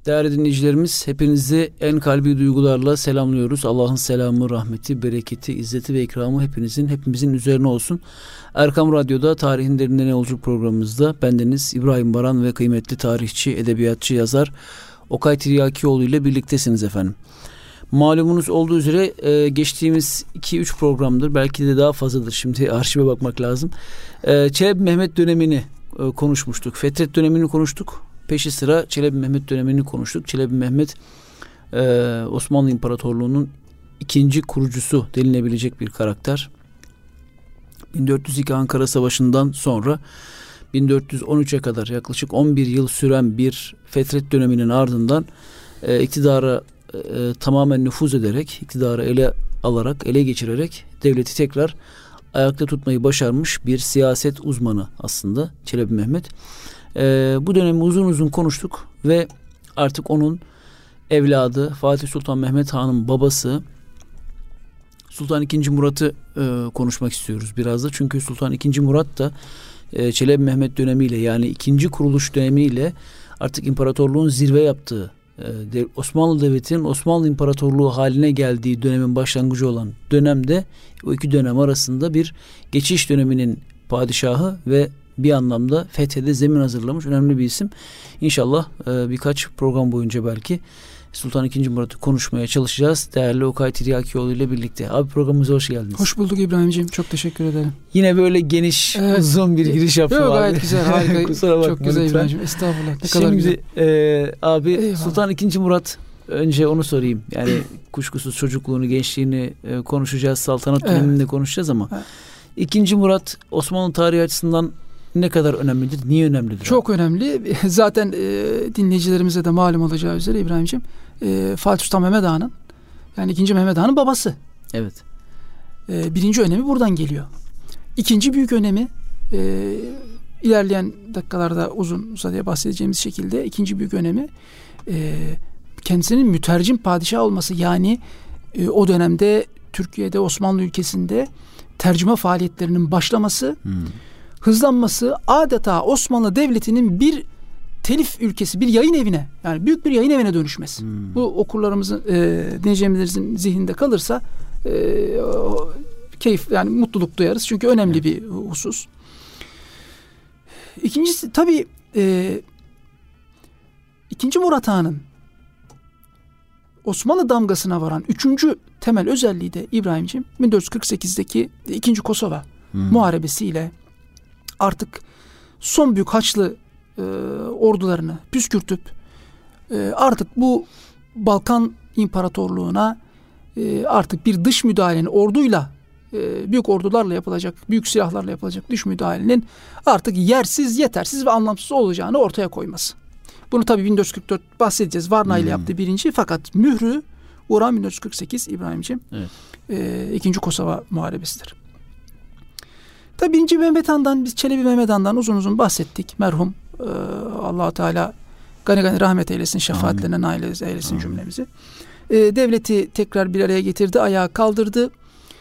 Değerli dinleyicilerimiz, hepinizi en kalbi duygularla selamlıyoruz. Allah'ın selamı, rahmeti, bereketi, izzeti ve ikramı hepimizin üzerine olsun. Erkam Radyo'da Tarihin Derinlerine Yolculuk programımızda bendeniz İbrahim Baran ve kıymetli tarihçi, edebiyatçı, yazar Okay Tiryakioğlu ile birliktesiniz efendim. Malumunuz olduğu üzere geçtiğimiz 2-3 programdır, belki de daha fazladır, şimdi arşive bakmak lazım. Çelebi Mehmet dönemini konuşmuştuk. Fetret dönemini konuştuk. Peşi sıra Çelebi Mehmet dönemini konuştuk. Çelebi Mehmet Osmanlı İmparatorluğu'nun ikinci kurucusu denilebilecek bir karakter. 1402 Ankara Savaşı'ndan sonra 1413'e kadar yaklaşık 11 yıl süren bir fetret döneminin ardından iktidara tamamen nüfuz ederek, iktidarı ele geçirerek devleti tekrar ayakta tutmayı başarmış bir siyaset uzmanı aslında Çelebi Mehmet. Bu dönemi uzun uzun konuştuk ve artık onun evladı Fatih Sultan Mehmet Han'ın babası Sultan II. Murat'ı konuşmak istiyoruz biraz da. Çünkü Sultan II. Murat da Çelebi Mehmet dönemiyle, yani ikinci kuruluş dönemiyle artık imparatorluğun zirve yaptığı, Osmanlı Devleti'nin Osmanlı İmparatorluğu haline geldiği dönemin başlangıcı olan dönemde, o iki dönem arasında bir geçiş döneminin padişahı ve bir anlamda fethede zemin hazırlamış önemli bir isim. İnşallah birkaç program boyunca belki Sultan II. Murat'ı konuşmaya çalışacağız. Değerli Okay Tiryakioğlu ile birlikte. Abi, programımıza hoş geldiniz. Hoş bulduk İbrahim'ciğim. Çok teşekkür ederim. Yine böyle geniş, uzun bir giriş yaptım abi. Gayet güzel, harika. Kusura bakma çok güzel lütfen. İbrahim'ciğim. Estağfurullah. Ne kadar güzel. Abi, Eyvallah. Sultan II. Murat, önce onu sorayım. Yani kuşkusuz çocukluğunu, gençliğini konuşacağız. Saltanat dönemini de konuşacağız ama II. Murat Osmanlı tarihi açısından ne kadar önemlidir? Niye önemlidir? Çok önemli. Zaten dinleyicilerimize de malum olacağı üzere İbrahim'ciğim, Fatih Sultan Mehmet Han'ın, yani 2. Mehmet Han'ın babası. Evet. Birinci önemi buradan geliyor. İkinci büyük önemi ilerleyen dakikalarda uzun uzadıya bahsedeceğimiz şekilde ikinci büyük önemi kendisinin mütercim padişah olması. Yani o dönemde Türkiye'de, Osmanlı ülkesinde tercüme faaliyetlerinin başlaması, hızlanması, adeta Osmanlı Devleti'nin bir telif ülkesi, bir yayın evine, yani büyük bir yayın evine dönüşmesi. Bu okurlarımızın, dinleyicilerimizin zihninde kalırsa keyif, yani mutluluk duyarız. Çünkü önemli bir husus. İkincisi tabii II. Murat Han'ın Osmanlı damgasına varan üçüncü temel özelliği de İbrahim'ciğim 1448'deki 2. Kosova Muharebesiyle artık son büyük Haçlı ordularını püskürtüp artık bu Balkan İmparatorluğu'na artık bir dış müdahalenin, orduyla, büyük ordularla yapılacak, büyük silahlarla yapılacak dış müdahalenin artık yersiz, yetersiz ve anlamsız olacağını ortaya koyması. Bunu tabii 1444 bahsedeceğiz. Varna ile yaptığı birinci, fakat mührü vuran 1448 İbrahim'ciğim. Evet. 2. Kosova Muharebesidir. Tabii 1. Mehmet Han'dan, biz Çelebi Mehmet Han'dan uzun uzun bahsettik. Merhum, Allah-u Teala gani gani rahmet eylesin, şefaatlerine nail eylesin cümlemizi. Devleti tekrar bir araya getirdi, ayağa kaldırdı.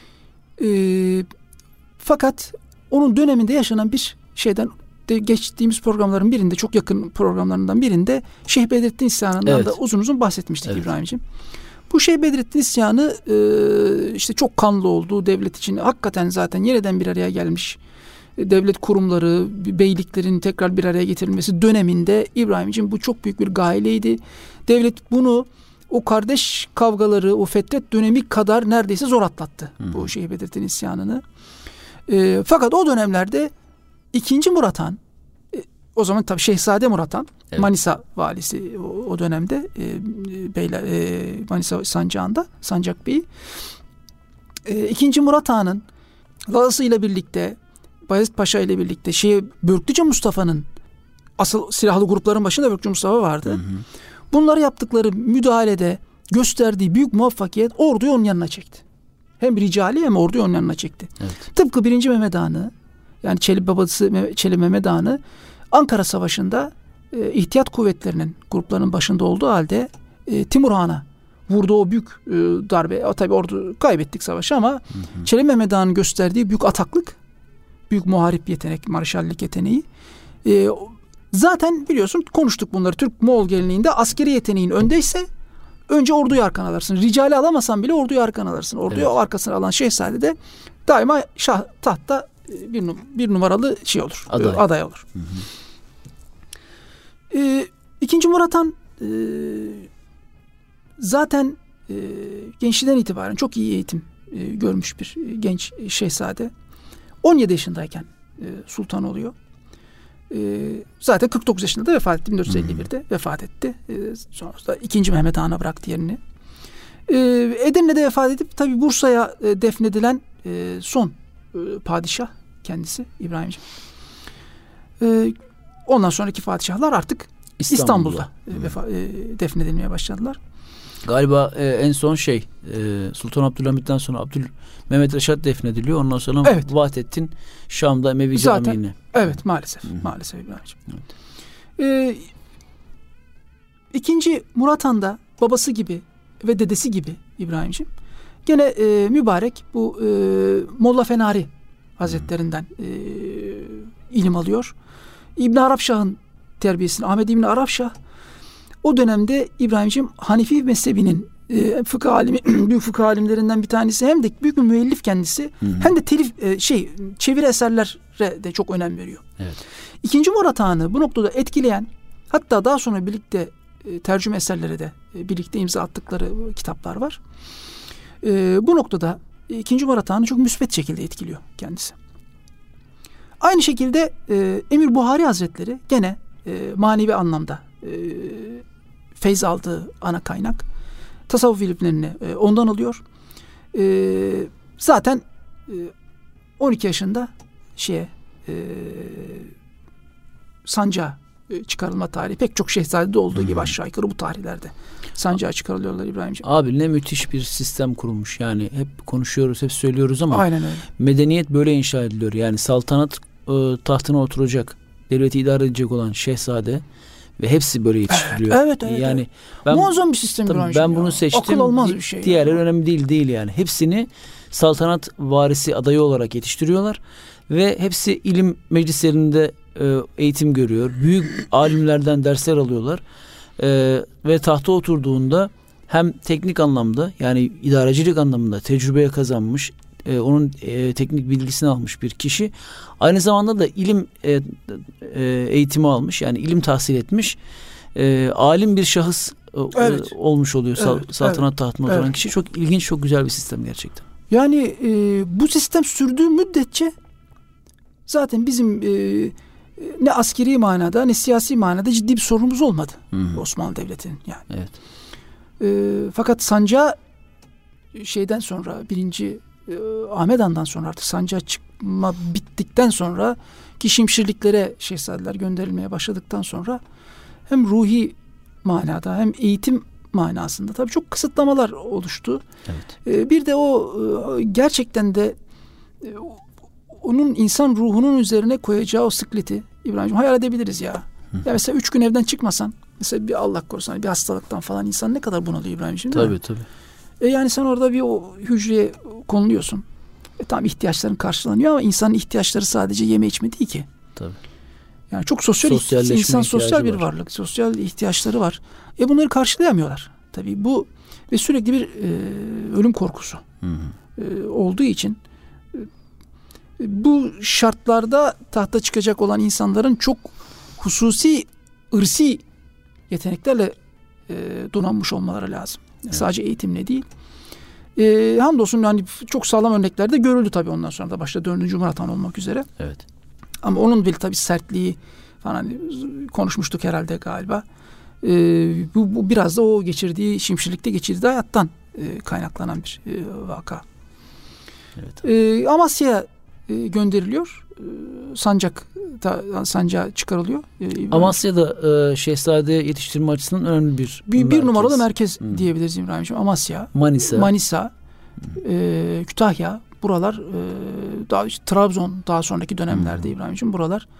Fakat onun döneminde yaşanan bir şeyden de geçtiğimiz programların birinde, çok yakın programlarından birinde Şeyh Bedrettin İsyanı'ndan da uzun uzun bahsetmiştik İbrahim'ciğim. Bu Şeyh Bedrettin İsyanı işte çok kanlı oldu. Devlet için hakikaten zaten yeniden bir araya gelmiş devlet kurumları, beyliklerin tekrar bir araya getirilmesi döneminde İbrahim'ciğim bu çok büyük bir gaileydi. Devlet bunu, o kardeş kavgaları, o fetret dönemi kadar neredeyse zor atlattı bu Şeyh Bedrettin İsyanı'nı. Fakat o dönemlerde 2. Murat Han, o zaman tabii Şehzade Murat Han, Manisa valisi o dönemde, Manisa sancağında, Sancak Bey'i. 2. Murat Han'ın babasıyla birlikte, Bayezid Paşa ile birlikte Börklüce Mustafa'nın, asıl silahlı grupların başında Börklüce Mustafa vardı. Bunları yaptıkları müdahalede gösterdiği büyük muvaffakiyet orduyu onun yanına çekti. Hem ricali hem orduyu onun yanına çekti. Evet. Tıpkı 1. Mehmet Han'ı, yani Çelebi babası Çelebi Mehmet Han'ı Ankara Savaşı'nda ihtiyat kuvvetlerinin, gruplarının başında olduğu halde Timur Han'a vurduğu o büyük darbe. Tabii ordu kaybettik savaşı ama Çelebi Mehmet Han'ın gösterdiği büyük ataklık, büyük muharip yetenek, marşallik yeteneği Zaten biliyorsun konuştuk bunları. Türk-Moğol geleneğinde askeri yeteneğin öndeyse önce orduyu arkana alırsın. Ricali alamasan bile orduyu arkana alırsın. Orduyu arkasına alan şehzade de daima tahtta bir numaralı şey olur. Aday olur. Hı hı. İkinci Murat Han zaten gençliğinden itibaren çok iyi eğitim görmüş bir genç şehzade. 17 yaşındayken sultan oluyor. Zaten 49 yaşında da vefat etti. 1451'de vefat etti. Sonrasında 2. Mehmet Han'a bıraktı yerini. Edirne'de vefat edip tabi Bursa'ya defnedilen son padişah kendisi İbrahimciğim. Ondan sonraki padişahlar artık İstanbul'da defnedilmeye başladılar. Galiba en son Sultan Abdülhamid'den sonra Mehmet Reşat defnediliyor. Ondan sonra Vahdettin Şam'da Emevi Camii'ne. Evet maalesef. Maalesef İbrahimciğim. Evet. İkinci Murat Han da babası gibi ve dedesi gibi İbrahimciğim gene mübarek bu Molla Fenari Hazretlerinden ilim alıyor. İbn Arapşah'ın terbiyesini, Ahmed İbn Arapşah o dönemde İbrahimciğim Hanefi mezhebinin fıkıh alimi, büyük fıkıh alimlerinden bir tanesi, hem de büyük bir müellif kendisi, hem de çeviri eserlere de çok önem veriyor. Evet. İkinci Murat Han'ı bu noktada etkileyen, hatta daha sonra birlikte tercüme eserlere de birlikte imza attıkları kitaplar var. Bu noktada İkinci Murat Han'ı çok müsbet şekilde etkiliyor kendisi. Aynı şekilde Emir Buhari Hazretleri gene manevi anlamda feyz aldığı ana kaynak. Tasavvuf ilimlerini ondan alıyor. Zaten 12 yaşında sancağa çıkarılma tarihi pek çok şehzadede olduğu gibi aşağı yukarı bu tarihlerde sancağa çıkarılıyorlar İbrahimciğim. Abi ne müthiş bir sistem kurulmuş. Yani hep konuşuyoruz, hep söylüyoruz ama aynen öyle. Medeniyet böyle inşa ediliyor. Yani saltanat tahtına oturacak, devleti idare edecek olan şehzade ve hepsi böyle yetiştiriliyor. Evet. Yani muazzam bir sistem. Ben bunu seçtim. Akıl olmaz bir şey. Diğerleri önemli değil yani. Hepsini saltanat varisi adayı olarak yetiştiriyorlar ve hepsi ilim meclislerinde eğitim görüyor. Büyük alimlerden dersler alıyorlar. Ve tahta oturduğunda hem teknik anlamda, yani idarecilik anlamında tecrübeye kazanmış, onun teknik bilgisini almış bir kişi, aynı zamanda da ilim eğitimi almış, yani ilim tahsil etmiş alim bir şahıs olmuş oluyor saltanat tahtına oturan kişi. Çok ilginç, çok güzel bir sistem gerçekten. Yani bu sistem sürdüğü müddetçe zaten bizim ne askeri manada ne siyasi manada ciddi bir sorunumuz olmadı Osmanlı Devleti'nin yani. Evet. Fakat sancağı şeyden sonra 1. Ahmet Han'dan sonra artık sancağa çıkma bittikten sonra ki şimşirliklere şehzadeler gönderilmeye başladıktan sonra hem ruhi manada hem eğitim manasında tabii çok kısıtlamalar oluştu. Evet. Bir de o gerçekten de onun insan ruhunun üzerine koyacağı o sıkleti İbrahim'ciğim hayal edebiliriz ya. Ya mesela 3 gün evden çıkmasan, mesela bir Allah korusun bir hastalıktan falan insan ne kadar bunalıyor İbrahim'ciğim. Tabii. Yani sen orada bir o hücreye konuluyorsun. Tam ihtiyaçların karşılanıyor ama insanın ihtiyaçları sadece yeme içme değil ki. Tabii. Yani çok insan sosyal bir varlık. Sosyal ihtiyaçları var. Bunları karşılayamıyorlar. Tabii bu ve sürekli bir ölüm korkusu olduğu için bu şartlarda tahta çıkacak olan insanların çok hususi ırsi yeteneklerle donanmış olmaları lazım. Evet. Sadece eğitimle değil. Hamdolsun yani çok sağlam örnekler de görüldü tabii ondan sonra da başta 4. Murat Han olmak üzere. Evet. Ama onun bile tabii sertliği falan konuşmuştuk herhalde galiba. Bu biraz da o geçirdiği şimşirlikte geçirdiği hayattan kaynaklanan bir vaka. Evet. Amasya'ya gönderiliyor. Sancağa çıkarılıyor. Amasya'da şehzade yetiştirme açısından önemli bir numaralı merkez diyebiliriz İbrahim'ciğim. Amasya, Manisa, Kütahya, buralar Trabzon daha sonraki dönemlerde İbrahim'ciğim buralar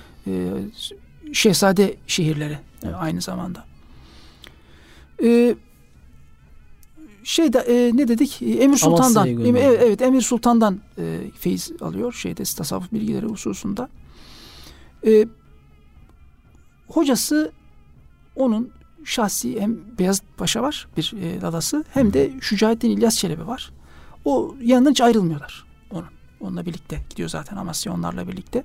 şehzade şehirleri aynı zamanda. Ne dedik? Emir Sultan'dan. Emir Sultan'dan feyiz alıyor tasavvuf bilgileri hususunda. hocası onun şahsi, hem Beyazıt Paşa var bir dadası, hem de Şücaettin İlyas Çelebi var. O yanından hiç ayrılmıyorlar onun. Onunla birlikte gidiyor zaten Amasya, onlarla birlikte.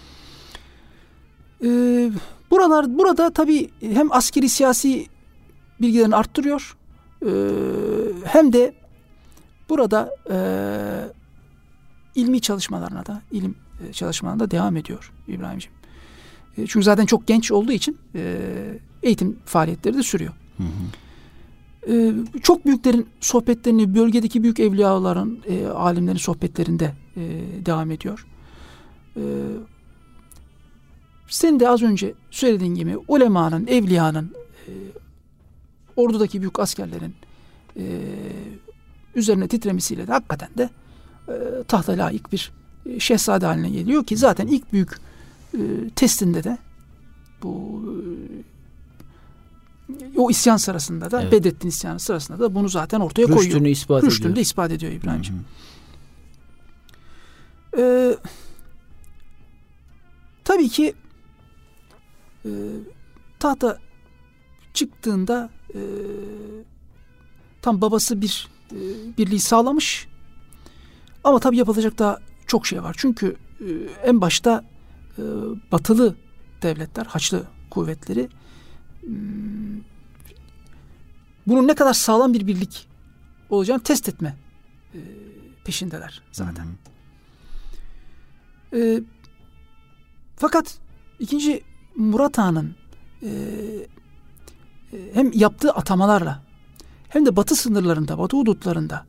Burada tabii hem askeri siyasi bilgilerini arttırıyor, hem de burada ilmi çalışmalarına da, ilim çalışmalarına da devam ediyor İbrahimciğim. Çünkü zaten çok genç olduğu için eğitim faaliyetleri de sürüyor. Hı hı. Çok büyüklerin sohbetlerini, bölgedeki büyük evliyaların, alimlerin sohbetlerinde devam ediyor. Senin de az önce söylediğin gibi ulemanın, evliyanın, ordudaki büyük askerlerin üzerine titremesiyle de hakikaten de tahta layık bir şehzade haline geliyor ki zaten ilk büyük testinde de bu o isyan sırasında da, evet, Bedrettin isyanı sırasında da bunu zaten ortaya koyuyor. Rüştünü de ispat ediyor İbrahimciğim. Tabii ki tahta çıktığında tam babası bir birliği sağlamış, ama tabii yapılacak daha çok şey var. Çünkü en başta batılı devletler, Haçlı kuvvetleri bunun ne kadar sağlam bir birlik olacağını test etme peşindeler zaten. Fakat 2. Murat Han'ın hem yaptığı atamalarla hem de batı sınırlarında, batı hudutlarında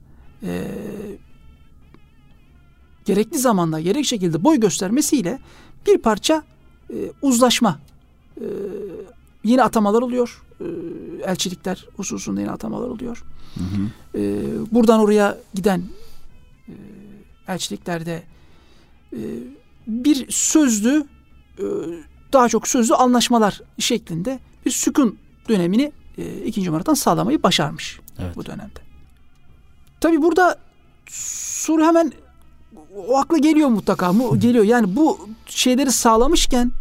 gerekli zamanda, gerekli şekilde boy göstermesiyle bir parça uzlaşma, yine atamalar oluyor. Elçilikler hususunda yine atamalar oluyor. Hı hı. Buradan oraya giden elçiliklerde bir sözlü, daha çok sözlü anlaşmalar şeklinde bir sükun dönemini 2. Murat'tan sağlamayı başarmış, evet, bu dönemde. Tabii burada soru hemen o akla geliyor mutlaka. Geliyor. Yani bu şeyleri sağlamışken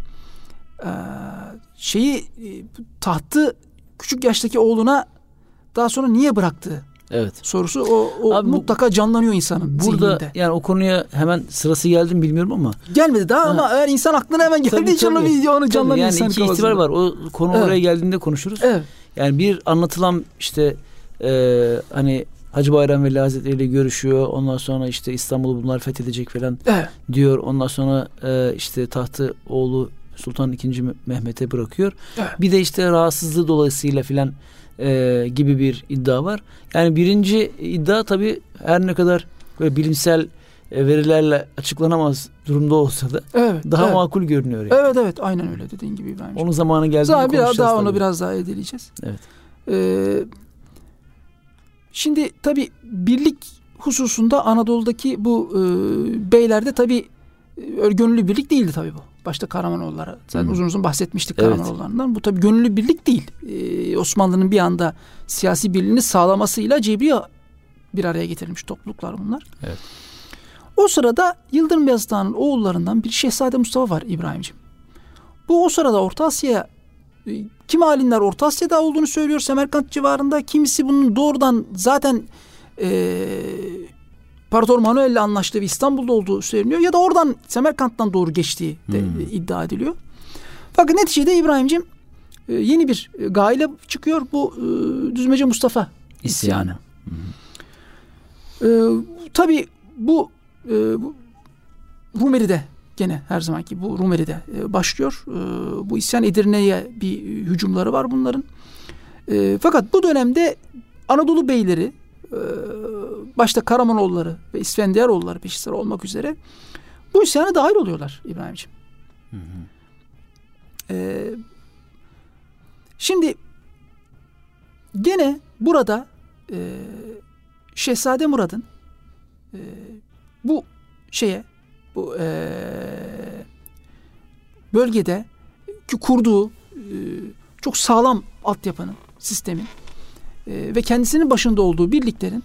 tahtı küçük yaştaki oğluna daha sonra niye bıraktı? Evet. Sorusu o abi, mutlaka canlanıyor insanın burada zihninde. Yani o konuya hemen sırası geldi mi bilmiyorum ama. Gelmedi daha ama eğer insan aklına hemen geldiği için o videonun canlanıyor yani insanın iki ihtimal var. O konu, evet, oraya geldiğinde konuşuruz. Evet. Yani bir anlatılan işte hani Hacı Bayram Veli Hazretleri ile görüşüyor. Ondan sonra işte İstanbul'u bunlar fethedecek falan, evet, diyor. Ondan sonra işte tahtı oğlu Sultan II. Mehmet'e bırakıyor. Evet. Bir de işte rahatsızlığı dolayısıyla filan gibi bir iddia var. Yani birinci iddia tabii her ne kadar böyle bilimsel verilerle açıklanamaz durumda olsa da, evet, daha, evet, makul görünüyor. Yani. Evet, evet, aynen öyle dediğin gibi İbrahim. Onun zamanı geldiğinde konuşacağız. Daha onu biraz daha edeleyeceğiz. Evet. Şimdi tabii birlik hususunda Anadolu'daki bu beylerde tabii gönüllü birlik değildi tabii bu. Başta Karamanoğulları. Zaten uzun uzun bahsetmiştik, evet, Karamanoğullarından. Bu tabii gönüllü birlik değil. Osmanlı'nın bir anda siyasi birliğini sağlamasıyla cebri bir araya getirilmiş topluluklar bunlar. Evet. O sırada Yıldırım Beyazıt Han'ın oğullarından bir Şehzade Mustafa var İbrahimciğim. Bu o sırada Orta Asya'ya, kimi alimler Orta Asya'da olduğunu söylüyor, Semerkant civarında. Kimisi bunun doğrudan zaten İmparator Manuel ile anlaştığı ve İstanbul'da olduğu söyleniyor. Ya da oradan Semerkant'tan doğru geçtiği de iddia ediliyor. Fakat neticede İbrahimciğim yeni bir gayle çıkıyor. Bu Düzmece Mustafa isyanı. Tabii bu Rumeli'de, gene her zamanki bu Rumeli'de başlıyor. Bu isyan Edirne'ye bir hücumları var bunların. Fakat bu dönemde Anadolu beyleri, başta Karamanoğulları ve İsfendiyaroğulları peşi sıra olmak üzere bu isyana dahil oluyorlar İbrahimciğim. Hı hı. Şimdi gene burada Şehzade Murad'ın bu bölgede kurduğu çok sağlam altyapının, sistemin ve kendisinin başında olduğu birliklerin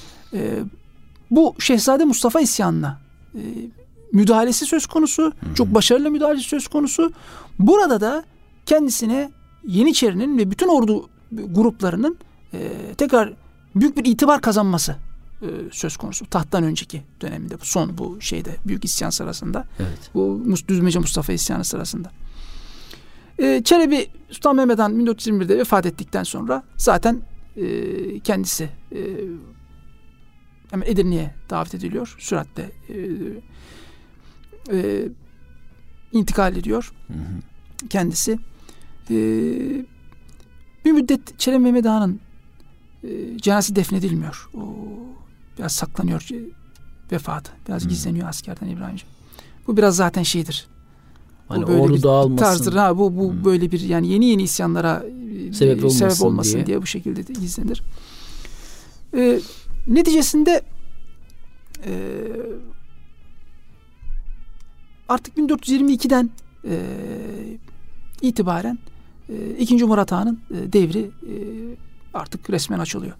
bu Şehzade Mustafa isyanına müdahalesi söz konusu. Hı hı. Çok başarılı müdahalesi söz konusu. Burada da kendisine Yeniçeri'nin ve bütün ordu gruplarının tekrar büyük bir itibar kazanması söz konusu. Tahttan önceki döneminde, bu şeyde büyük isyan sırasında. Evet. Bu Düzmece Mustafa isyanı sırasında. Çelebi Sultan Mehmed Han 1421'de vefat ettikten sonra zaten kendisi hemen Edirne'ye davet ediliyor. Süratle intikal ediyor. Kendisi. Bir müddet Çelebi Mehmed Han'ın cenazesi defnedilmiyor. O biraz saklanıyor vefatı. Biraz gizleniyor askerden İbrahimciğim. Bu biraz zaten şeydir. Hani ordu dağılmasın. Tarzdır. Bu böyle bir yani yeni isyanlara sebep olmasın diye bu şekilde gizlenir. Neticesinde artık 1422'den itibaren 2. Murat Han'ın devri artık resmen açılıyor.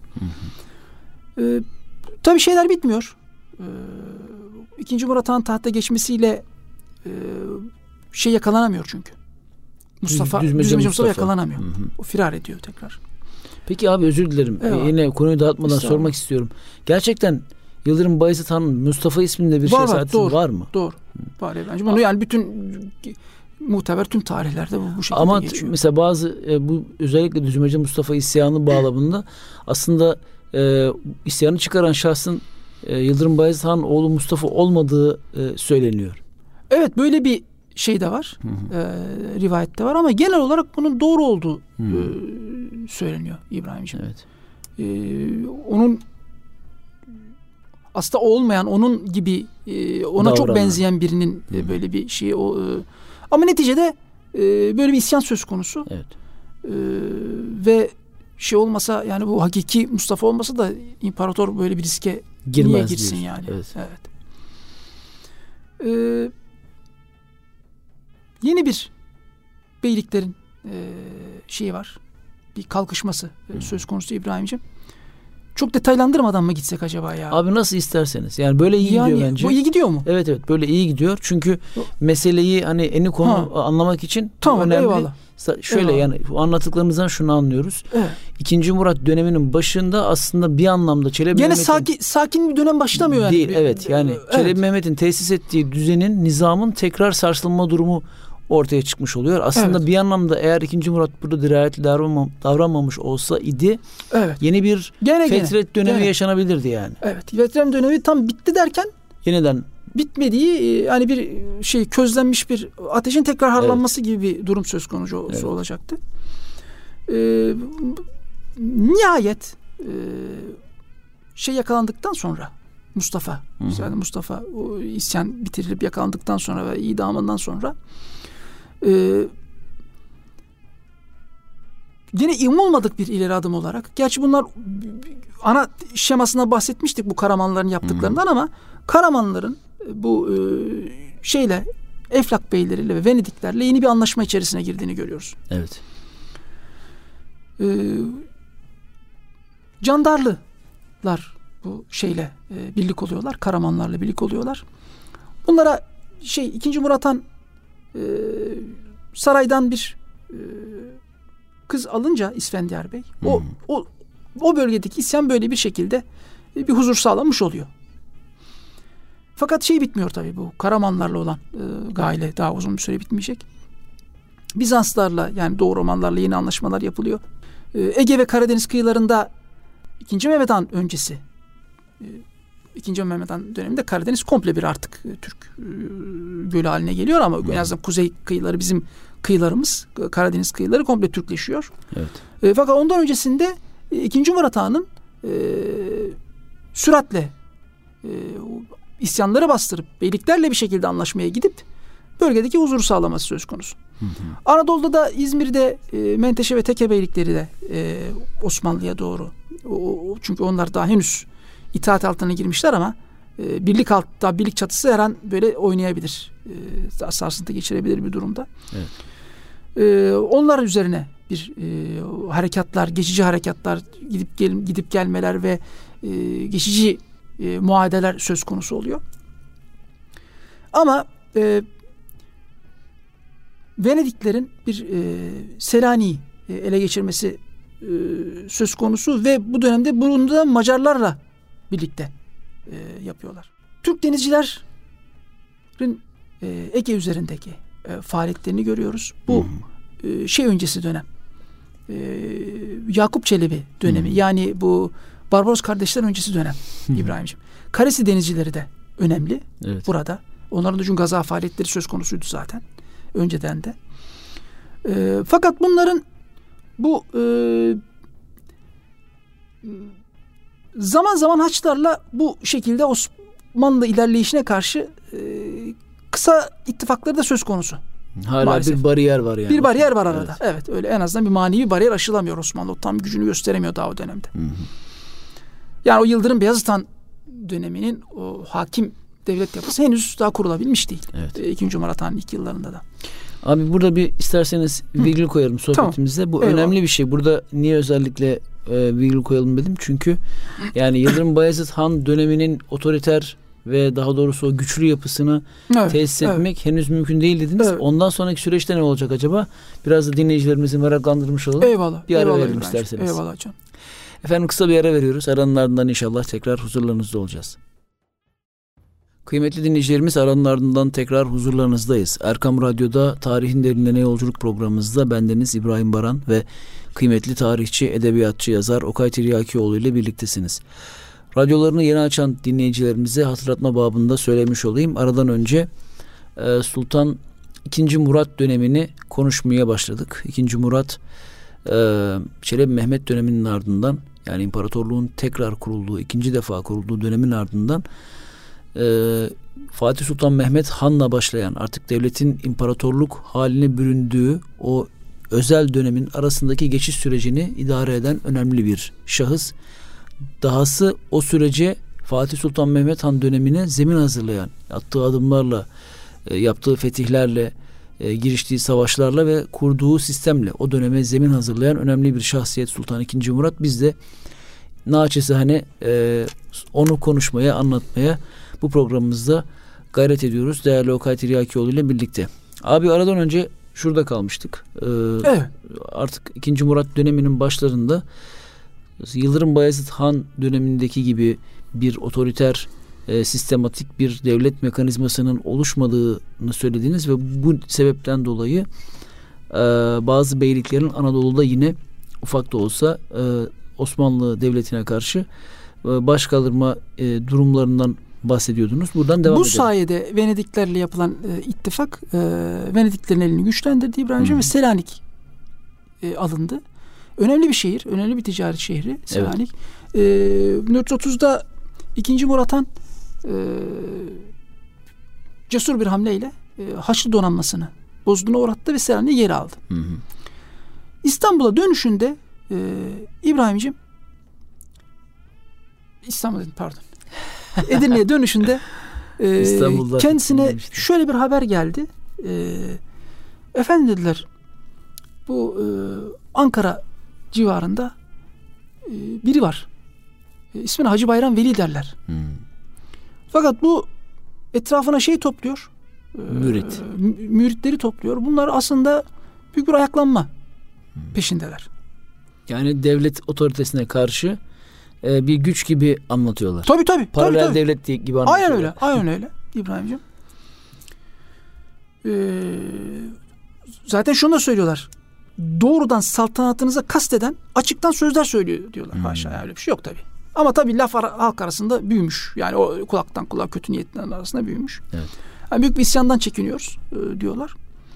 Tabii şeyler bitmiyor. 2. Murat Han tahta geçmesiyle yakalanamıyor çünkü. Düzmece Mustafa yakalanamıyor. O firar ediyor tekrar. Peki abi özür dilerim. Yine konuyu dağıtmadan sormak istiyorum. Gerçekten Yıldırım Bayezid Han'ın Mustafa isminde bir şehzadesi var mı? Doğru. Var bence. Bunu yani bütün muteber tüm tarihlerde bu şekilde ama geçiyor. Ama mesela bazı bu özellikle Düzmece Mustafa isyanı bağlamında aslında isyanı çıkaran şahsın Yıldırım Bayezid Han oğlu Mustafa olmadığı söyleniyor. Evet, böyle bir şey de var. Rivayette var ama genel olarak bunun doğru olduğu söyleniyor İbrahimciğim. Evet. Onun aslında olmayan, onun gibi ona çok benzeyen birinin böyle bir şeyi ama neticede böyle bir isyan söz konusu. Evet. Ve olmasa yani bu hakiki Mustafa olmasa da imparator böyle bir riske niye girsin yani? Evet. Yeni bir beyliklerin şeyi var. Bir kalkışması söz konusu İbrahimciğim. Çok detaylandırmadan mı gitsek acaba ya? Abi nasıl isterseniz. Yani böyle iyi gidiyor bence. Bu iyi gidiyor mu? Evet böyle iyi gidiyor. Çünkü meseleyi hani eni konu anlamak için önemli. Eyvallah. Şöyle yani bu anlattıklarımızdan şunu anlıyoruz. Evet. 2. Murat döneminin başında aslında bir anlamda Çelebi Mehmet'in sakin bir dönem başlamıyor yani. Değil, evet. Yani Çelebi Mehmet'in tesis ettiği düzenin, nizamın tekrar sarsılma durumu ortaya çıkmış oluyor. Aslında bir anlamda eğer 2. Murat burada dirayetli davranmamış olsa idi yeni bir fetret dönemi yaşanabilirdi yani. Evet. Fetret dönemi tam bitti derken yeniden bitmediği yani bir közlenmiş bir ateşin tekrar harlanması gibi bir durum söz konusu olacaktı. Nihayet yakalandıktan sonra Mustafa o isyan bitirilip yakalandıktan sonra ve idamından sonra yine olmadık bir ileri adım olarak, gerçi bunlar ana şemasına bahsetmiştik bu Karamanlıların yaptıklarından ama Karamanlıların bu Eflak beyleriyle ve Venediklerle yeni bir anlaşma içerisine girdiğini görüyoruz. Evet. Candarlılar bu birlik oluyorlar. Karamanlarla birlik oluyorlar. Bunlara 2. Murat Han saraydan bir kız alınca İsfendiyar Bey o bölgedeki isyan böyle bir şekilde bir huzur sağlamış oluyor. Fakat bitmiyor tabii, bu Karamanlarla olan gaile daha uzun bir süre bitmeyecek. Bizanslarla yani Doğu Romanlarla yeni anlaşmalar yapılıyor. Ege ve Karadeniz kıyılarında 2. Mehmed Han öncesi 2. Mehmed Han döneminde Karadeniz komple bir artık Türk gölü haline geliyor ama en azından kuzey kıyıları bizim kıyılarımız, Karadeniz kıyıları komple Türkleşiyor. Evet. Fakat ondan öncesinde 2. Murat Han'ın süratle isyanları bastırıp beyliklerle bir şekilde anlaşmaya gidip bölgedeki huzuru sağlaması söz konusu. Anadolu'da da İzmir'de Menteşe ve Teke beylikleri de Osmanlı'ya doğru çünkü onlar daha henüz itaat altına girmişler ama birlik çatısı her an böyle oynayabilir. Sarsıntı geçirebilir bir durumda. Evet. Onlar üzerine bir harekatlar, geçici harekatlar, gidip gelmeler ve geçici muadeler söz konusu oluyor. Ama Venediklerin bir Selanik'i ele geçirmesi söz konusu ve bu dönemde bunu da Macarlarla birlikte yapıyorlar. Türk denizcilerin Ege üzerindeki faaliyetlerini görüyoruz. Bu öncesi dönem. Yakup Çelebi dönemi. Yani bu Barbaros kardeşler öncesi dönem İbrahimciğim. Karesi denizcileri de önemli burada. Onların da çünkü gaza faaliyetleri söz konusuydu zaten. Önceden de. Fakat bunların bu zaman zaman Haçlılarla bu şekilde Osmanlı ilerleyişine karşı kısa ittifakları da söz konusu. Hala maalesef bir bariyer var yani. Bir bariyer var arada. Evet, öyle en azından bir manevi bariyer aşılamıyor Osmanlı. O tam gücünü gösteremiyor daha o dönemde. Yani o Yıldırım Beyazıt Han döneminin o hakim devlet yapısı henüz daha kurulabilmiş değil. Evet. 2. Murat Han'ın ilk yıllarında da. Abi burada bir isterseniz virgül koyalım sohbetimizde. Tamam. Bu önemli bir şey. Burada niye özellikle virgül koyalım dedim. Çünkü yani Yıldırım Beyazıt Han döneminin otoriter ve daha doğrusu o güçlü yapısını tesis etmek henüz mümkün değil dediniz. Evet. Ondan sonraki süreçte ne olacak acaba? Biraz da dinleyicilerimizi meraklandırmış olalım. Eyvallah. Bir ara verelim isterseniz. Eyvallah hocam. Efendim kısa bir ara veriyoruz. Aranın ardından inşallah tekrar huzurlarınızda olacağız. Kıymetli dinleyicilerimiz, aranın ardından tekrar huzurlarınızdayız. Erkam Radyo'da Tarihin Derinlerine Yolculuk programımızda bendeniz İbrahim Baran ve kıymetli tarihçi, edebiyatçı, yazar Okay Tiryakioğlu ile birliktesiniz. Radyolarını yeni açan dinleyicilerimize hatırlatma babında söylemiş olayım. Aradan önce Sultan II. Murat dönemini konuşmaya başladık. II. Murat Çelebi Mehmet döneminin ardından, yani imparatorluğun tekrar kurulduğu, ikinci defa kurulduğu dönemin ardından Fatih Sultan Mehmet Han'la başlayan, artık devletin imparatorluk haline büründüğü o özel dönemin arasındaki geçiş sürecini idare eden önemli bir şahıs. Dahası o sürece Fatih Sultan Mehmet Han dönemine zemin hazırlayan, attığı adımlarla, yaptığı fetihlerle, giriştiği savaşlarla ve kurduğu sistemle o döneme zemin hazırlayan önemli bir şahsiyet Sultan II. Murat. Biz de naçizane onu konuşmaya, anlatmaya bu programımızda gayret ediyoruz. Değerli Okay Tiryakioğlu ile birlikte. Abi aradan önce şurada kalmıştık. Evet. Artık II. Murat döneminin başlarında Yıldırım Bayezid Han dönemindeki gibi bir otoriter, sistematik bir devlet mekanizmasının oluşmadığını söylediniz ve bu sebepten dolayı bazı beyliklerin Anadolu'da yine ufak da olsa Osmanlı Devleti'ne karşı baş kaldırma durumlarından bahsediyordunuz. Buradan devam edelim. Bu sayede Venediklerle yapılan ittifak Venediklerin elini güçlendirdi İbrahimciğim ve Selanik alındı. Önemli bir şehir, önemli bir ticaret şehri Selanik. Evet. 1430'da II. Murat Han cesur bir hamleyle Haçlı donanmasını bozguna uğrattı ve Selanik'i geri aldı. İstanbul'a dönüşünde İbrahimciğim Edirne'ye dönüşünde kendisine şöyle bir haber geldi. Efendim dediler, bu Ankara civarında biri var. İsmine Hacı Bayram Veli derler. Fakat bu etrafına topluyor. Müritleri topluyor. Bunlar aslında büyük bir ayaklanma peşindeler. Yani devlet otoritesine karşı bir güç gibi anlatıyorlar. Tabii. Paralel devlet gibi anlatıyorlar. Aynen öyle İbrahimciğim. Zaten şunu da söylüyorlar. Doğrudan saltanatınıza kasteden açıktan sözler söylüyor diyorlar. Haşa, öyle bir şey yok tabii. Ama tabii laf halk arasında büyümüş. Yani o kulaktan kulağa kötü niyetlerin arasında büyümüş. Evet. Yani büyük bir isyandan çekiniyoruz diyorlar.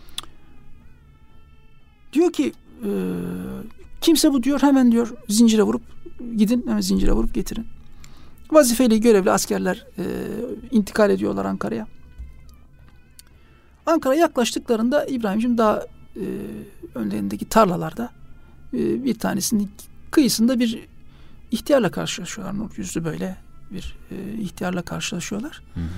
Diyor ki kimse bu diyor, hemen diyor zincire vurup gidin, hemen zincire vurup getirin. Vazifeli görevli askerler intikal ediyorlar Ankara'ya. Ankara'ya yaklaştıklarında İbrahimciğim daha önlerindeki tarlalarda bir tanesinin kıyısında bir ihtiyarla karşılaşıyorlar. Nur yüzlü böyle bir ihtiyarla karşılaşıyorlar.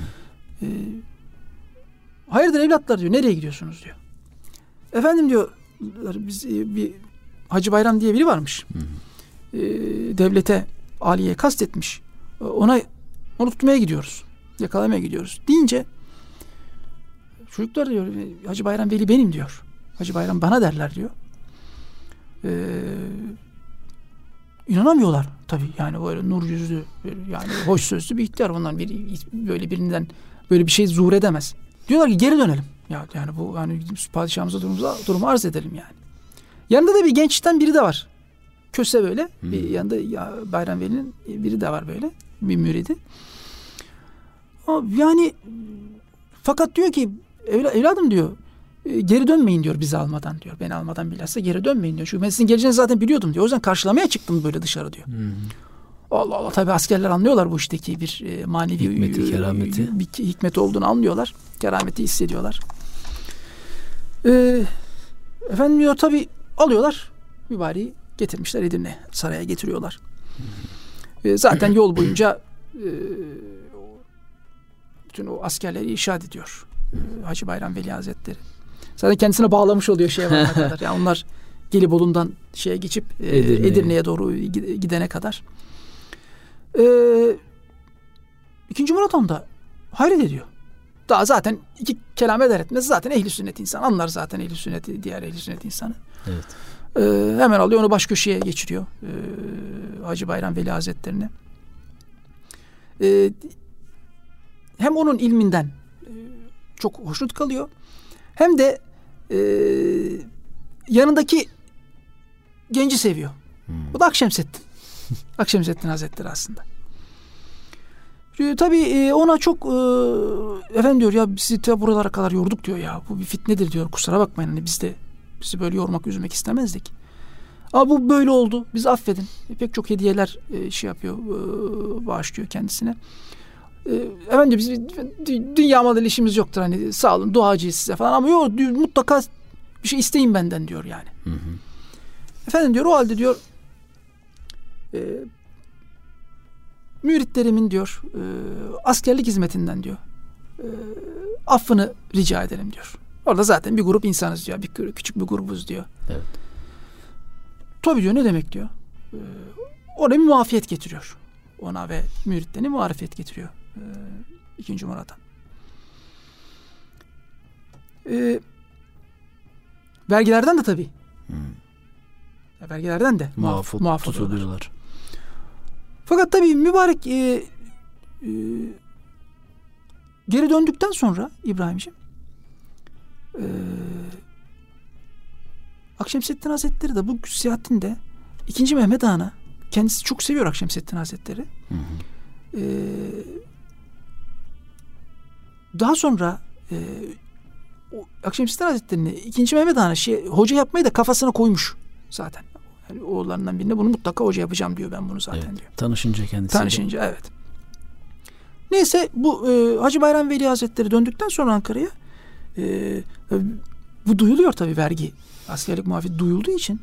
Hayırdır evlatlar diyor. Nereye gidiyorsunuz diyor. Efendim diyor, biz bir Hacı Bayram diye biri varmış. Devlete, aliyeye kastetmiş. Onu tutmaya gidiyoruz. Yakalamaya gidiyoruz. Deyince çocuklar diyor, Hacı Bayram Veli benim diyor. Hacı Bayram bana derler diyor. İnanamıyorlar tabii. Yani böyle nur yüzlü, yani hoş sözlü bir ihtiyar, bundan böyle birinden böyle bir şey zuhur edemez. Diyorlar ki geri dönelim. Ya yani bu hani padişahımıza durumu arz edelim yani. Yanında da bir gençten biri de var. Köse böyle. Bir yanında Bayram Veli'nin biri de var böyle. Bir müridi. Yani fakat diyor ki evladım diyor, geri dönmeyin diyor bizi almadan diyor. Beni almadan bilhassa geri dönmeyin diyor. Çünkü ben sizin geleceğinizi zaten biliyordum diyor. O yüzden karşılamaya çıktım böyle dışarı diyor. Allah Allah, tabii askerler anlıyorlar bu işteki bir manevi hikmeti, kerameti. Bir hikmet olduğunu anlıyorlar. Kerameti hissediyorlar. Efendim diyor tabii alıyorlar. Mübareği getirmişler Edirne saraya getiriyorlar. Zaten yol boyunca bütün o askerleri irşad ediyor Hacı Bayram Veli Hazretleri. Zaten kendisine bağlamış oluyor şeye varana kadar. Yani onlar Gelibolu'ndan şeye geçip Edirne'ye doğru gidene kadar. 2. Murat Han da hayret ediyor. Daha zaten iki kelam eder etmez zaten ehli sünnet insan. Anlar zaten ehli sünneti, diğer ehli sünnet insanı. Evet. Hemen alıyor onu baş köşeye geçiriyor. Hacı Bayram Veli Hazretlerini. Hem onun ilminden çok hoşnut kalıyor. Hem de yanındaki genci seviyor. Bu da Akşemseddin. Akşemseddin Hazretleri aslında. Tabii ona çok efendim diyor ya bizi de buralara kadar yorduk diyor ya. Bu bir fitnedir diyor. Kusura bakmayın hani bizi böyle yormak üzmek istemezdik. Ama bu böyle oldu. Bizi affedin. Pek çok hediyeler şey yapıyor, bağışlıyor kendisine. Efendim biz dünya malı işimiz yoktur hani sağ olun duacıyız size falan ama yok diyor, mutlaka bir şey isteyin benden diyor yani. Efendim diyor o halde diyor müritlerimin diyor askerlik hizmetinden diyor affını rica ederim diyor. Orada zaten bir grup insanız diyor. Küçük bir grubuz diyor. Evet. Tabii diyor ne demek diyor. Ona bir muafiyet getiriyor. Ona ve müritlerine muarefet getiriyor. 2. Murat Han. Vergilerden de tabii. Vergilerden de muaf tutuluyorlar. Fakat tabii mübarek geri döndükten sonra İbrahimciğim Akşemseddin Hazretleri de bu seyahatinde 2. Mehmet Han'a kendisi çok seviyor Akşemseddin Hazretleri. Daha sonra Akşemseddin Hazretleri'ni 2. Mehmet Han'a hoca yapmayı da kafasına koymuş zaten. Yani oğullarından birine bunu mutlaka hoca yapacağım diyor ben bunu zaten evet, diyor. Tanışınca evet. Neyse bu Hacı Bayram Veli Hazretleri döndükten sonra Ankara'ya bu duyuluyor tabii vergi. Askerlik muafiyeti duyulduğu için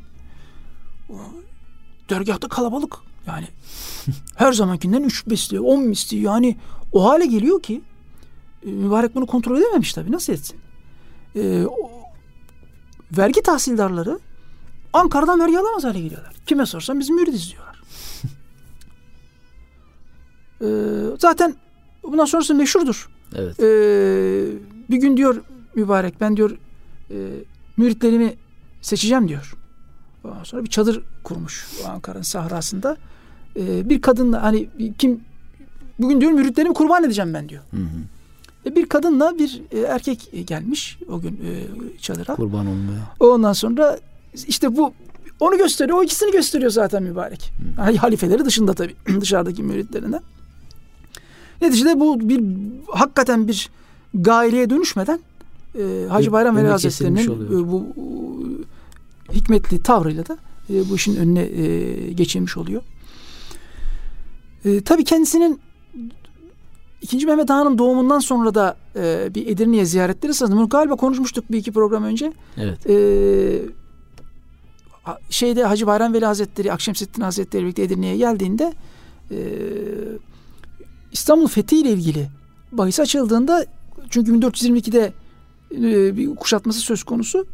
dergâhta kalabalık. Yani her zamankinden 3 misli, 10 misli yani o hale geliyor ki mübarek bunu kontrol edememiş tabii. Nasıl etsin? Vergi tahsildarları Ankara'dan vergi alamaz hale geliyorlar. Kime sorsan biz müridiz diyorlar. Zaten bundan sonrası meşhurdur. Evet. Bir gün diyor mübarek ben diyor müritlerimi seçeceğim diyor. Ondan sonra bir çadır kurmuş Ankara'nın sahrasında. Bir kadınla hani kim bugün diyor müritlerimi kurban edeceğim ben diyor. Bir kadınla bir erkek gelmiş o gün çadıra. Kurban olmaya. Ondan sonra işte bu onu gösteriyor. O ikisini gösteriyor zaten mübarek. Halifeleri dışında tabii. Dışarıdaki müritlerinden. Neticede bu bir hakikaten bir gaileye dönüşmeden Hacı Bayram Veli Hazretleri'nin bu hikmetli tavrıyla da bu işin önüne geçilmiş oluyor. Tabii kendisinin 2. Mehmet Han'ın doğumundan sonra da bir Edirne'ye ziyaretleri sırasında bunu galiba konuşmuştuk bir iki program önce. Evet. Hacı Bayram Veli Hazretleri, Akşemseddin Hazretleri birlikte Edirne'ye geldiğinde İstanbul Fethi ile ilgili bahis açıldığında çünkü 1422'de bir kuşatması söz konusu.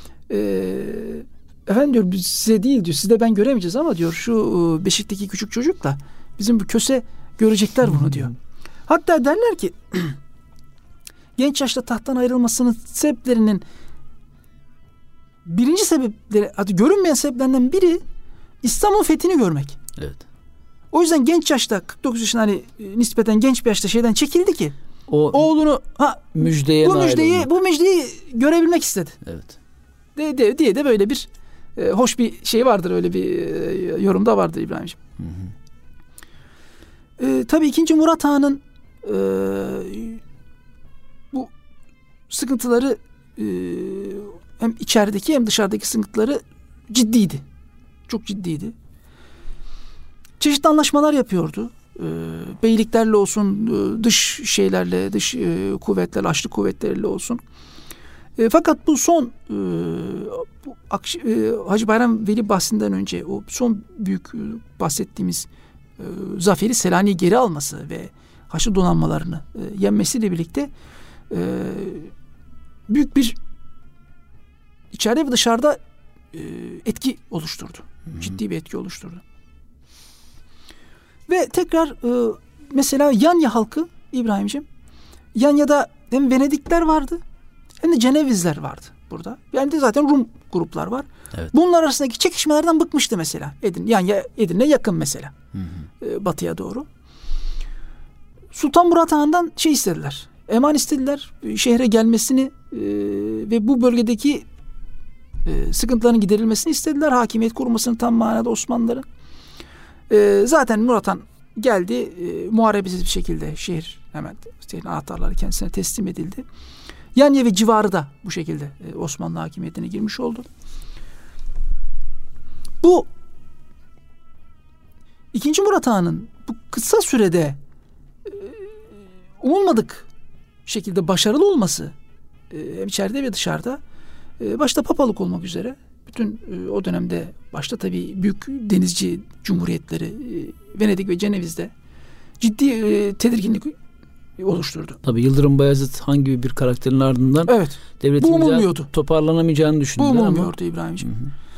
Efendim diyor size değil diyor. Sizde ben göremeyeceğiz ama diyor şu Beşik'teki küçük çocukla bizim bu köse görecekler bunu diyor. Hatta derler ki genç yaşta tahttan ayrılmasının sebeplerinin birinci sebepleri, hatta görünmeyen sebeplerinden biri İstanbul fethini görmek. Evet. O yüzden genç yaşta, 49 yaşında, hani nispeten genç bir yaşta şeyden çekildi ki oğlunu bu müjdeyi görebilmek istedi. Evet. Diye de böyle bir hoş bir şey vardır, öyle bir yorumda vardır İbrahimciğim. Tabii 2. Murat Han'ın bu sıkıntıları, hem içerideki hem dışarıdaki sıkıntıları ciddiydi. Çok ciddiydi. Çeşitli anlaşmalar yapıyordu. Beyliklerle olsun, dış şeylerle, dış kuvvetlerle, Haçlı kuvvetleriyle olsun. Fakat bu son Hacı Bayram Veli bahsinden önce o son büyük bahsettiğimiz zaferi, Selanik'i geri alması ve Haçlı donanmalarını yenmesiyle birlikte büyük bir içeride ve dışarıda etki oluşturdu. Ciddi bir etki oluşturdu. Ve tekrar mesela Yanya halkı İbrahimciğim, Yanya'da hem Venedikler vardı hem de Cenevizler vardı burada. Yani de zaten Rum gruplar var. Evet. Bunlar arasındaki çekişmelerden bıkmıştı mesela. Yanya Edirne yakın mesela. Batıya doğru. Sultan Murat Han'dan istediler. Eman istediler. Şehre gelmesini ve bu bölgedeki sıkıntıların giderilmesini istediler. Hakimiyet kurmasını tam manada Osmanlıların. Zaten Murat Han geldi. Muharebesiz bir şekilde şehrin anahtarları kendisine teslim edildi. Yanya ve civarı da bu şekilde Osmanlı hakimiyetine girmiş oldu. Bu 2. Murat Han'ın bu kısa sürede umulmadık şekilde başarılı olması, hem içeride ve dışarıda, başta papalık olmak üzere bütün o dönemde, başta tabii büyük denizci cumhuriyetleri Venedik ve Ceneviz'de ciddi tedirginlik oluşturdu. Tabii Yıldırım Bayezid Han gibi bir karakterin ardından devletin toparlanamayacağını düşündüler. Bu umulmuyordu İbrahimciğim.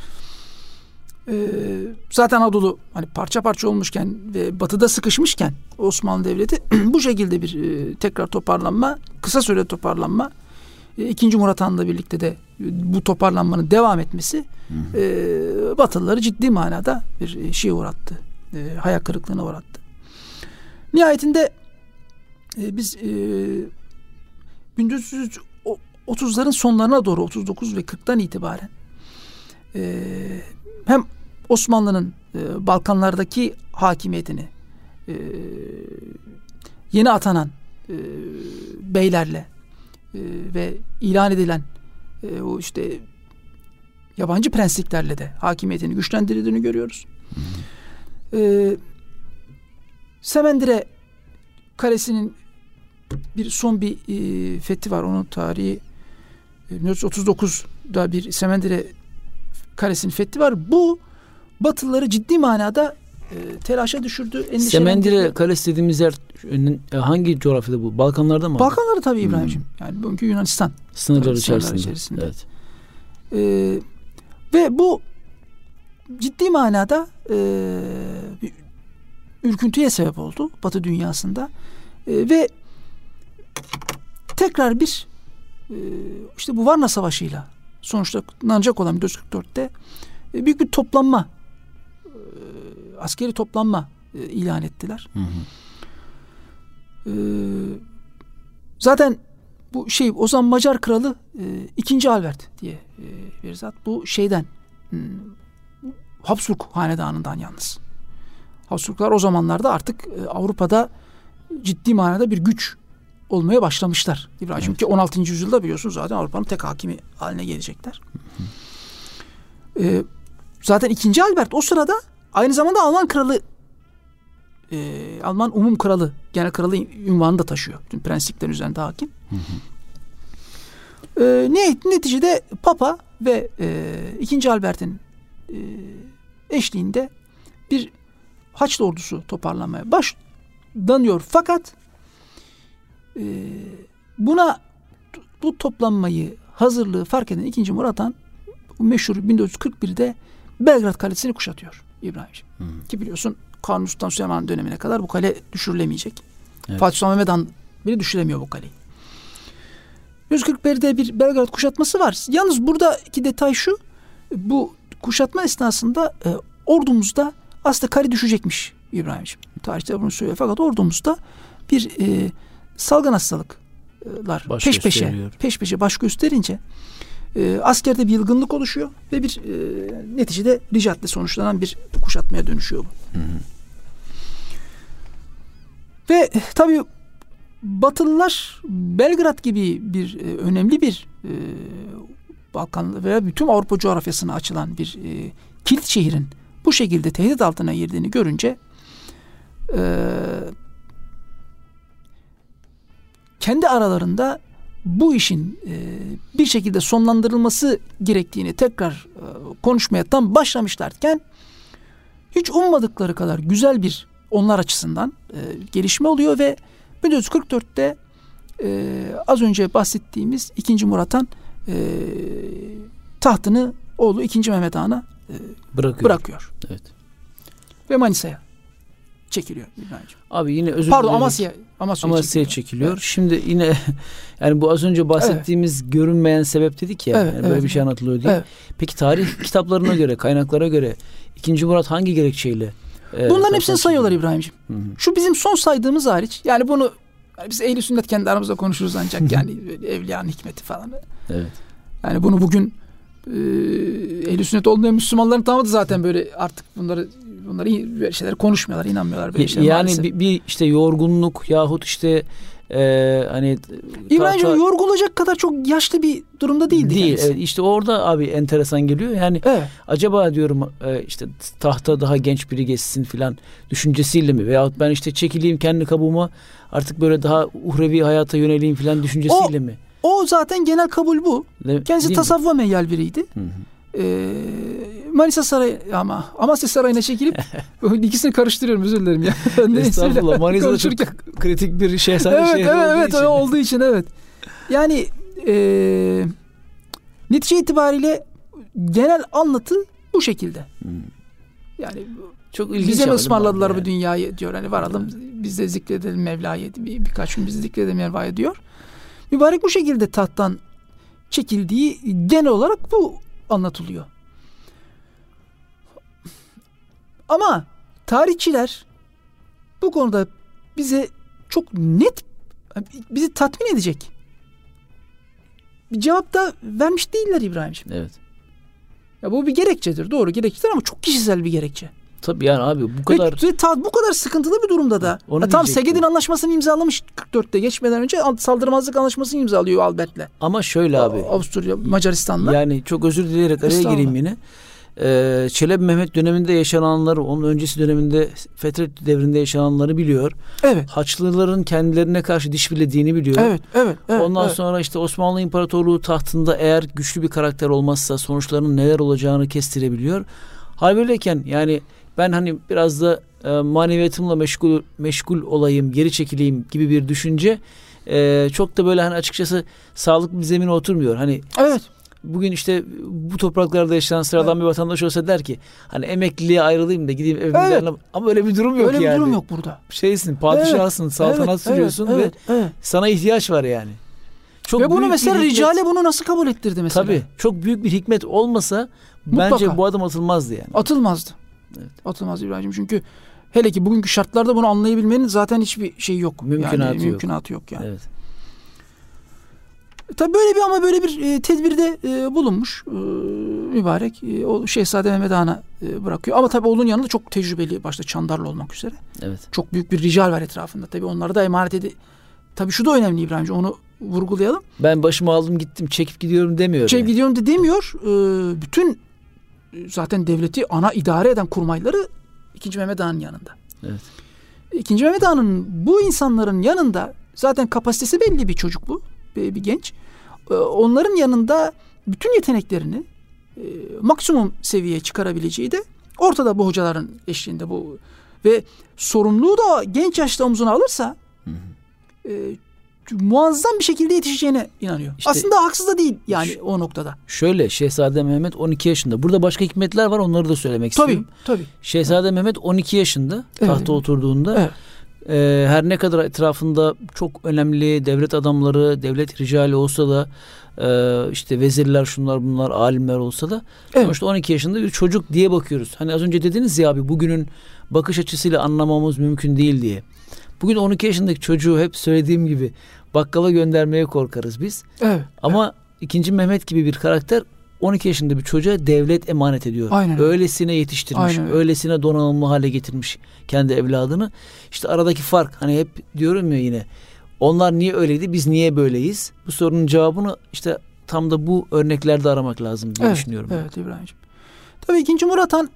Zaten Anadolu hani parça parça olmuşken ve batıda sıkışmışken Osmanlı Devleti bu şekilde bir tekrar toparlanma, kısa sürede toparlanma, 2. Murat Han'la birlikte de bu toparlanmanın devam etmesi Batılıları ciddi manada bir şeye uğrattı. Hayal kırıklığına uğrattı. Nihayetinde biz 1930'ların sonlarına doğru, 39 ve 40'tan itibaren hem Osmanlı'nın Balkanlardaki hakimiyetini yeni atanan beylerle ve ilan edilen o yabancı prensliklerle de hakimiyetini güçlendirdiğini görüyoruz. Semendire Kalesi'nin son bir fethi var. Onun tarihi 1939'da bir Semendire Kalesi'nin fethi var. Bu Batılıları ciddi manada telaşa düşürdü. Semendire Kalesi dediğimiz yer hangi coğrafyada bu? Balkanlarda mı? Balkanlarda tabii İbrahimciğim. Yani bugünkü Yunanistan sınırları içerisinde. Evet. Ve bu ciddi manada bir ürküntüye sebep oldu Batı dünyasında. Ve tekrar bir bu Varna Savaşı'yla sonuçlanacak olan 1944'te büyük bir toplanma, askeri toplanma ilan ettiler. Zaten bu o zaman Macar kralı 2. Albert diye bir zat, bu Habsburg hanedanından yalnız. Habsburglar o zamanlarda artık Avrupa'da ciddi manada bir güç olmaya başlamışlar. İbrahim, çünkü 16. yüzyılda biliyorsunuz zaten Avrupa'nın tek hakimi haline gelecekler. Zaten 2. Albert o sırada aynı zamanda Alman kralı, Alman umum kralı, genel kralı unvanını da taşıyor. Bütün prensliklerin üzerinde hakim. Neticede Papa ve 2. Albert'in eşliğinde bir Haçlı ordusu toparlanmaya başlanıyor. Fakat bu toplanmayı, hazırlığı fark eden 2. Murat Han meşhur 1441'de Belgrad Kalesi'ni kuşatıyor İbrahimciğim. Ki biliyorsun Kanuni Sultan Süleyman dönemine kadar bu kale düşürülemeyecek. Evet. Fatih Sultan Mehmet Han bile düşüremiyor bu kaleyi. 1441'de bir Belgrad kuşatması var. Yalnız buradaki detay şu. Bu kuşatma esnasında ordumuzda aslında kale düşecekmiş İbrahimciğim. Tarihçiler bunu söylüyor. Fakat ordumuzda bir salgın hastalıklar peş peşe baş gösterince askerde bir yılgınlık oluşuyor ve bir neticede ricatle sonuçlanan bir kuşatmaya dönüşüyor bu. Hı hı. Ve tabii Batılılar Belgrad gibi bir önemli bir Balkan veya bütün Avrupa coğrafyasına açılan bir kilit şehrin bu şekilde tehdit altına girdiğini görünce kendi aralarında bu işin bir şekilde sonlandırılması gerektiğini tekrar konuşmaya tam başlamışlarken hiç ummadıkları kadar güzel bir onlar açısından gelişme oluyor ve 1444'te az önce bahsettiğimiz 2. Murat Han tahtını oğlu 2. Mehmet Han'a bırakıyor. Evet. Ve Manisa'ya çekiliyor İbrahimciğim. Abi yine özür dilerim. Amasya'ya çekiliyor. Evet. Şimdi yine yani bu az önce bahsettiğimiz görünmeyen sebep dedik ya. Evet, yani böyle bir şey anlatılıyor diye. Evet. Peki tarih kitaplarına göre, kaynaklara göre 2. Murat hangi gerekçeyle? Bunların hepsini sayıyorlar İbrahimciğim. Hı hı. Şu bizim son saydığımız hariç. Yani bunu biz ehl-i sünnet kendi aramızda konuşuruz ancak yani evliyanın hikmeti falan. Evet. Yani bunu bugün ehl-i sünnet olmayan Müslümanların tamamı da zaten böyle artık bunları böyle şeyler konuşmuyorlar, inanmıyorlar böyle şeyler. Yani bir işte yorgunluk yahut işte hani İbrahim'ciğim yorulacak kadar çok yaşlı bir durumda değildi. Değil. Evet, işte orada abi enteresan geliyor. Yani acaba diyorum işte tahta daha genç biri geçsin filan düşüncesiyle mi? Veyahut ben işte çekileyim kendi kabuğuma artık böyle daha uhrevi hayata yöneleyim filan düşüncesiyle mi? O zaten genel kabul bu. Kendisi tasavvufa meyyal biriydi. Hı hı. Manisa Sarayı ama Amasya Sarayı'na çekilip ikisini karıştırıyorum, özür dilerim ya. Estağfurullah. Manisa'da çok kritik bir şehzade şehri olduğu için. Evet. Yani netice itibariyle genel anlatı bu şekilde. Yani çok bize mi ısmarladılar yani bu dünyayı diyor. Hani varalım biz de zikredelim Mevla'yı, birkaç gün biz de zikredelim Mevla'yı diyor. Mübarek bu şekilde tahttan çekildiği genel olarak bu anlatılıyor. Ama tarihçiler bu konuda bize çok net, bizi tatmin edecek bir cevap da vermiş değiller İbrahim'ciğim. Evet. Ya bu bir gerekçedir, doğru gerekçedir ama çok kişisel bir gerekçe. Tabii yani abi bu kadar bu kadar sıkıntılı bir durumda da tam Segedin Anlaşması'nı imzalamış 44'te geçmeden önce saldırmazlık anlaşmasını imzalıyor Albert'le. Ama şöyle abi. Avusturya Macaristan'la. Yani çok özür dileyerek araya gireyim yine. Çelebi Mehmet döneminde yaşananları, onun öncesi döneminde Fetret devrinde yaşananları biliyor. Evet. Haçlıların kendilerine karşı diş bilediğini biliyor. Evet. Ondan sonra işte Osmanlı İmparatorluğu tahtında eğer güçlü bir karakter olmazsa sonuçlarının neler olacağını kestirebiliyor. Hal böyleyken yani ben hani biraz da maneviyatımla meşgul olayım, geri çekileyim gibi bir düşünce çok da böyle hani açıkçası sağlıklı bir zemine oturmuyor. Hani bugün işte bu topraklarda yaşayan sıradan bir vatandaş olsa der ki hani emekliliğe ayrılayım da gideyim evimden ama öyle bir durum yok yani. Öyle bir durum yok burada. Şeysin, padişahsın, saltanat sürüyorsun ve sana ihtiyaç var yani. Çok ve bunu mesela Ricale bunu nasıl kabul ettirdi mesela? Tabii. Çok büyük bir hikmet olmasa bence bu adım atılmazdı yani. Atılmazdı. Evet. Atılmaz İbrahim, çünkü hele ki bugünkü şartlarda bunu anlayabilmenin zaten hiçbir şey yok. Mümkünatı yok yani. Evet. Tabii böyle bir tedbirde bulunmuş mübarek. O Şehzade Mehmet Han'a bırakıyor. Ama tabii oğlunun yanında çok tecrübeli, başta Çandarlı olmak üzere. Evet. Çok büyük bir rical var etrafında. Tabii onları da emanet Tabii şu da önemli İbrahimciğim, onu vurgulayalım. Ben başımı aldım gittim çekip gidiyorum demiyor. Gidiyorum da demiyor. Bütün zaten devleti ana idare eden kurmayları 2. Mehmet Han'ın yanında. Evet. 2. Mehmet Han'ın bu insanların yanında zaten kapasitesi belli bir çocuk bu. Bir genç. Onların yanında bütün yeteneklerini maksimum seviyeye çıkarabileceği de ortada bu hocaların eşliğinde bu. Ve sorumluluğu da genç yaşta omzuna alırsa muazzam bir şekilde yetişeceğine inanıyor. İşte, aslında haksız da değil yani o noktada. Şöyle, Şehzade Mehmet 12 yaşında. Burada başka hikmetler var, onları da söylemek istiyorum. Tabii. Şehzade Mehmet 12 yaşında tahta oturduğunda her ne kadar etrafında çok önemli devlet adamları, devlet ricali olsa da işte vezirler, şunlar bunlar, alimler olsa da sonuçta 12 yaşında bir çocuk diye bakıyoruz. Hani az önce dediniz ya abi, bugünün bakış açısıyla anlamamız mümkün değil diye. Bugün 12 yaşındaki çocuğu hep söylediğim gibi bakkala göndermeye korkarız biz. Evet. Ama 2. Mehmet gibi bir karakter 12 yaşında bir çocuğa devlet emanet ediyor. Aynen. Öylesine yetiştirmiş, Aynen. öylesine donanımlı hale getirmiş kendi evladını. İşte aradaki fark, hani hep diyorum ya yine, onlar niye öyleydi, biz niye böyleyiz? Bu sorunun cevabını işte tam da bu örneklerde aramak lazım diye düşünüyorum. Evet İbrahimciğim. Tabii 2. Murat Han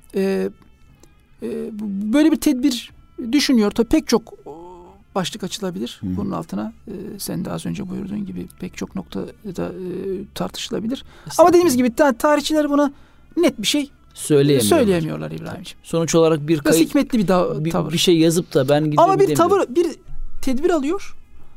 böyle bir tedbir düşünüyor. Tabii pek çok başlık açılabilir bunun altına. Sen de az önce buyurduğun gibi pek çok noktada tartışılabilir. Ama dediğimiz gibi tarihçiler buna net bir şey söyleyemiyorlar İbrahimciğim. Sonuç olarak bir biraz hikmetli bir tavır. Bir şey yazıp da ben ama bir tedbir alıyor.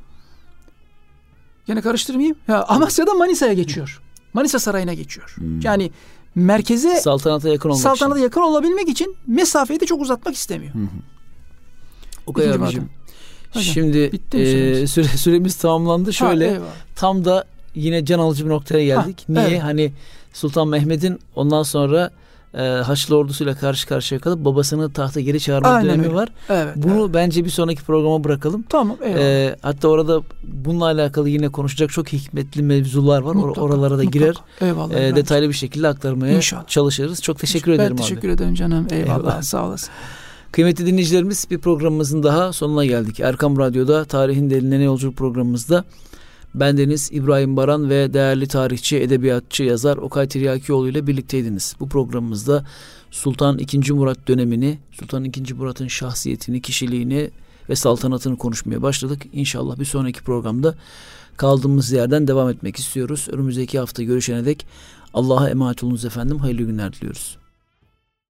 Yine karıştırmayayım. Amasya'dan Manisa'ya geçiyor. Manisa Sarayı'na geçiyor. Yani merkeze, saltanata yakın olabilmek için mesafeyi de çok uzatmak istemiyor. Okay abicim. Şimdi süremiz tamamlandı. Şöyle tam da yine can alıcı bir noktaya geldik. Niye? Evet. Hani Sultan Mehmet'in ondan sonra Haçlı ordusuyla karşı karşıya kalıp babasını tahta geri çağırma dönemi var. Evet, bunu bence bir sonraki programa bırakalım. Tamam. Hatta orada bununla alakalı yine konuşacak çok hikmetli mevzular var. Oralara da girer. Detaylı bir şekilde aktarmaya çalışırız. Çok teşekkür ederim abi. Ben teşekkür ederim canım. Eyvallah. Sağ olasın. Kıymetli dinleyicilerimiz, bir programımızın daha sonuna geldik. Erkam Radyo'da Tarihin Derinliğine Yolculuk programımızda bendeniz İbrahim Baran ve değerli tarihçi, edebiyatçı, yazar Okay Tiryakioğlu ile birlikteydiniz. Bu programımızda Sultan II. Murat dönemini, Sultan II. Murat'ın şahsiyetini, kişiliğini ve saltanatını konuşmaya başladık. İnşallah bir sonraki programda kaldığımız yerden devam etmek istiyoruz. Önümüzdeki hafta görüşene dek Allah'a emanet olunuz efendim. Hayırlı günler diliyoruz.